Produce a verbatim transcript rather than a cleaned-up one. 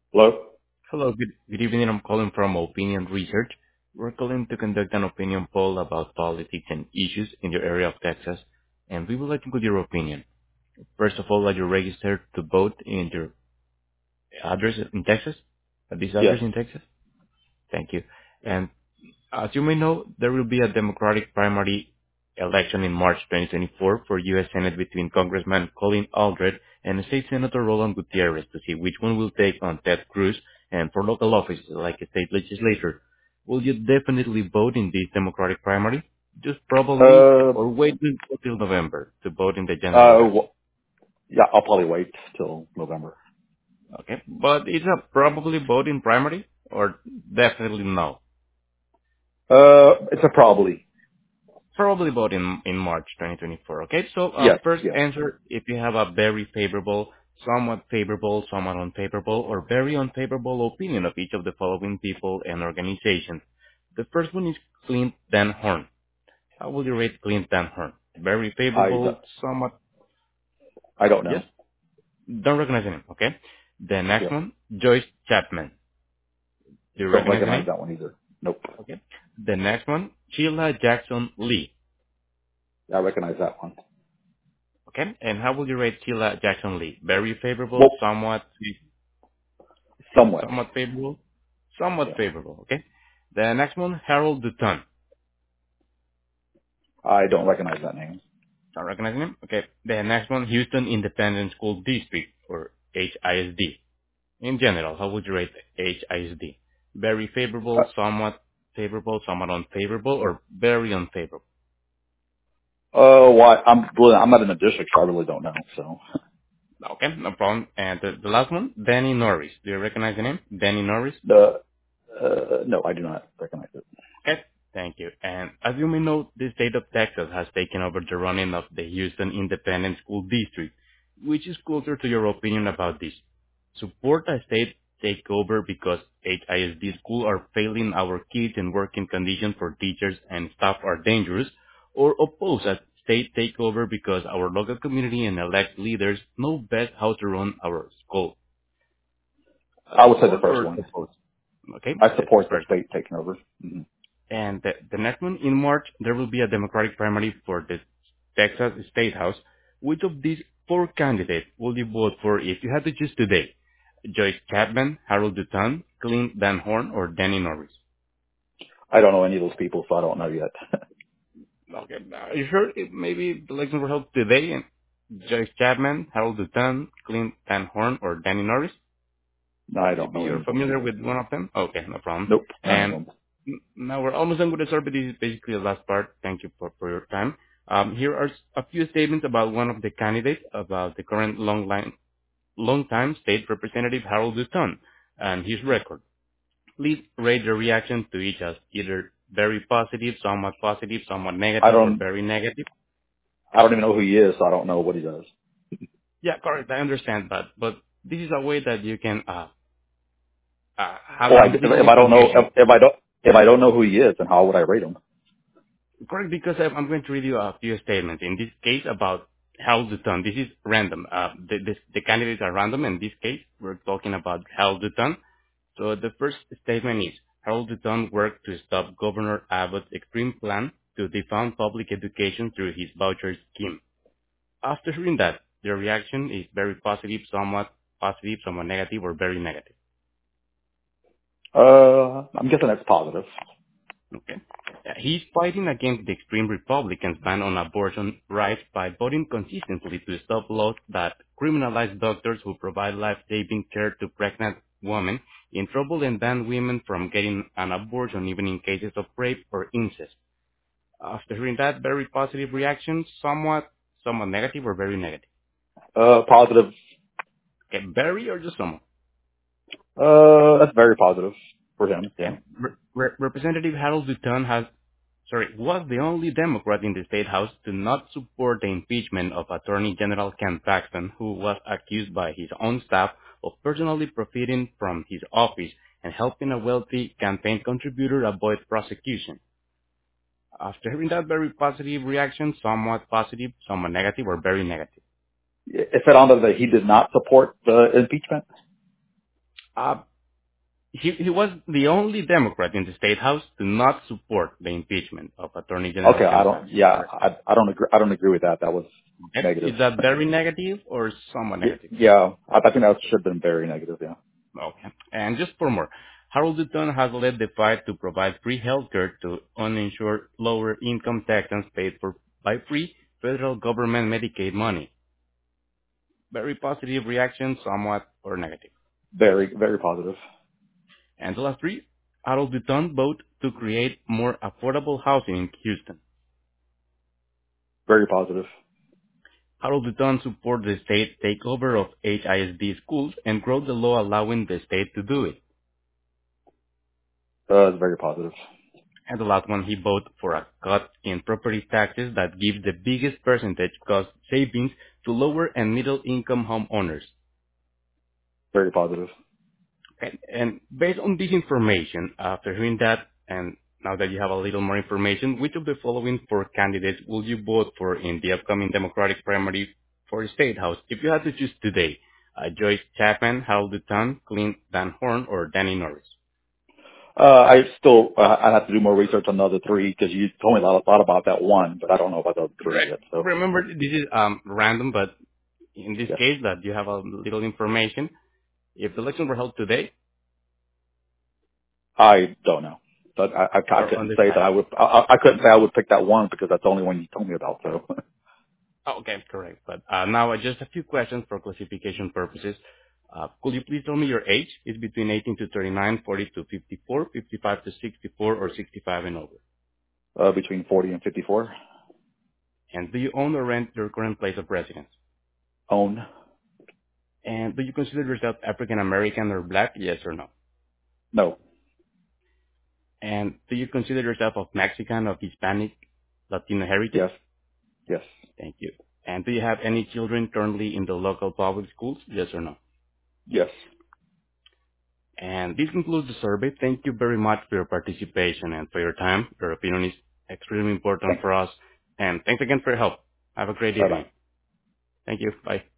Hello? Hello, good good evening. I'm calling from Opinion Research. We're calling to conduct an opinion poll about politics and issues in your area of Texas, and we would like to get your opinion. First of all, are you registered to vote in your address in Texas? At this Yes. address in Texas? Thank you. And as you may know, there will be a Democratic primary election in March twenty twenty-four for U S. Senate between Congressman Colin Aldred and State Senator Roland Gutierrez to see which one will take on Ted Cruz, and for local offices like a state legislator. Will you definitely vote in this Democratic primary? Just probably, Uh, or wait until November to vote in the general uh, election? wh- yeah, I'll probably wait till November. Okay, but it's a probably vote in primary or definitely no? Uh, it's a probably. Probably about in in March twenty twenty-four. Okay, so uh, Yes, first yes. answer if you have a very favorable, somewhat favorable, somewhat unfavorable, or very unfavorable opinion of each of the following people and organizations. The first one is Clint Dan Horn. How would you rate Clint Dan Horn? Very I, favorable, d- somewhat, I don't yes? know. Don't recognize the name, okay? The next Yeah. one, Joyce Chapman. Do you Don't recognize the recognize name? that one either. Nope. Okay. The next one, Sheila Jackson Lee. I recognize that one. Okay. And how would you rate Sheila Jackson Lee? Very favorable, Well, somewhat, somewhat. somewhat favorable, somewhat Yeah. favorable. Okay. The next one, Harold Dutton. I don't recognize that name. Don't recognize him? Okay. The next one, Houston Independent School District, or H I S D. In general, how would you rate H I S D? Very Uh, favorable, somewhat favorable, somewhat unfavorable, or very unfavorable? uh, why? I'm, well, I'm not in the district, so I really don't know. So, Okay, no problem. And the, the last one, Danny Norris. Do you recognize the name? Danny Norris? the, uh, no, I do not recognize it. Okay. Thank you. And as you may know, the state of Texas has taken over the running of the Houston Independent School District. Which is closer to your opinion about this? Support a state takeover because H I S D schools are failing our kids and working conditions for teachers and staff are dangerous, or oppose a state takeover because our local community and elect leaders know best how to run our school? Uh, I would say the support first or one. oppose? Okay, I the, the support the first one. state taking over. hmm And the, the next one, in March, there will be a Democratic primary for the Texas State House. Which of these four candidates will you vote for if you had to choose today? Joyce Chapman, Harold Dutton, Clint Van Horn, or Danny Norris? I don't know any of those people, so I don't know yet. Okay, are you sure it, maybe the elections were held today? And Joyce Chapman, Harold Dutton, Clint Van Horn, or Danny Norris? No, I don't Maybe know any you're of those familiar people. with one of them? Okay, no problem. Nope, none of And them. n- now we're almost done with the survey. This is basically the last part. Thank you for, for your time. Um, here are s- a few statements about one of the candidates, about the current long line, long-time state representative Harold Dutton and his record. Please rate your reaction to each as either very positive, somewhat positive, somewhat I negative, or don't. very negative. I don't even know who he is, so I don't know what he does. Yeah, correct. I understand that, but this is a way that you can uh, uh, have Well, I, a if, little if I don't know, information. if, if I don't, if I don't know who he is, then how would I rate him? Correct, because I'm I'm going to read you a few statements. In this case, about Harold Dutton. This is random. Uh, the, the, the candidates are random. In this case, we're talking about Harold Dutton. So the first statement is, Harold Dutton worked to stop Governor Abbott's extreme plan to defund public education through his voucher scheme. After hearing that, the reaction is very positive, somewhat positive, somewhat negative, or very negative. Uh, I'm guessing that's positive. Okay. Uh, He's fighting against the extreme Republicans' ban on abortion rights by voting consistently to stop laws that criminalize doctors who provide life-saving care to pregnant women in trouble and ban women from getting an abortion even in cases of rape or incest. After hearing that, very positive reaction, somewhat, somewhat negative or very negative. Uh, positive. Okay, very or just somewhat. Uh, that's very positive for him. Yeah. Okay. Re- Re- Representative Harold Dutton has sorry, was the only Democrat in the state house to not support the impeachment of Attorney General Ken Paxton, who was accused by his own staff of personally profiting from his office and helping a wealthy campaign contributor avoid prosecution. After hearing that very positive reaction, somewhat positive, somewhat negative, or very negative. It said on there that he did not support the impeachment. Uh, he, he was the only Democrat in the state house to not support the impeachment of Attorney General Okay, I Ken don't. Paxton. Yeah, I I don't agree. I don't agree with that. That was Okay. negative. Is that very negative or somewhat Y- negative? Yeah, I, I think that should have been very negative. Yeah, Okay. And just for more, Harold Dutton has led the fight to provide free healthcare to uninsured lower-income Texans paid for by free federal government Medicaid money. Very positive reaction, somewhat or negative. very very positive. And the last three, Harold Dutton vote to create more affordable housing in Houston. Very positive. Harold Dutton support the state takeover of H I S D schools and wrote the law allowing the state to do it. Uh, it's very positive. And the last one, he voted for a cut in property taxes that gives the biggest percentage cost savings to lower and middle income homeowners. Very positive. And, and based on this information, after hearing that, and now that you have a little more information, which of the following four candidates will you vote for in the upcoming Democratic primary for the State House? If you had to choose today, uh, Joyce Chapman, Harold Dutton, Clint Van Horn, or Danny Norris? Uh, I still, uh, I have to do more research on the other three because you told me a lot, a lot about that one, but I don't know about the other three Correct. yet. So, Remember, this is um, random, but in this yes, case, that you have a little information. If the elections were held today, I don't know, but I, I, I you're couldn't say that undecided. I would. I, I I couldn't say I would pick that one because that's the only one you told me about. So, Oh, okay, correct. But uh, now uh, just a few questions for classification purposes. Uh, could you please tell me your age? It's between eighteen to thirty-nine, forty to fifty-four, fifty-five to sixty-four, or sixty-five and over. uh, between forty and fifty-four, And do you own or rent your current place of residence? own, And do you consider yourself African American or black? Yes or no? no, And do you consider yourself of Mexican, of Hispanic, Latino heritage? yes, yes, Thank you. And do you have any children currently in the local public schools? Yes or no? yes. And this concludes the survey. Thank you very much for your participation and for your time. Your opinion is extremely important Thanks. for us. And thanks again for your help. Have a great Bye bye. evening. Thank you. Bye.